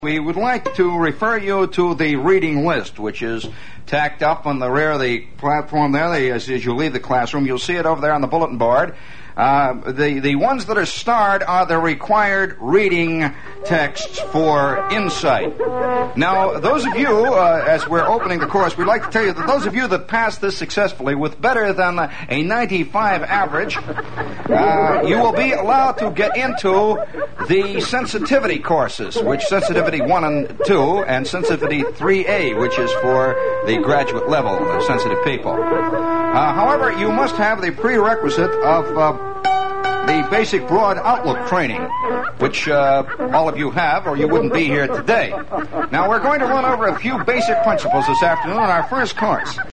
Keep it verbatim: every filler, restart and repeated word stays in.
We would like to refer you to the reading list, which is tacked up on the rear of the platform there. The, as, as you leave the classroom, you'll see it over there on the bulletin board. Uh, the, the ones that are starred are the required reading texts for Insight. Now, those of you, uh, as we're opening the course, we'd like to tell you that those of you that passed this successfully with better than a ninety-five average, uh, you will be allowed to get into the sensitivity courses, which sensitivity one and two, and sensitivity three A, which is for the graduate level, uh, sensitive people. Uh, however, you must have the prerequisite of uh, the basic broad outlook training, which uh, all of you have, or you wouldn't be here today. Now, we're going to run over a few basic principles this afternoon in our first course.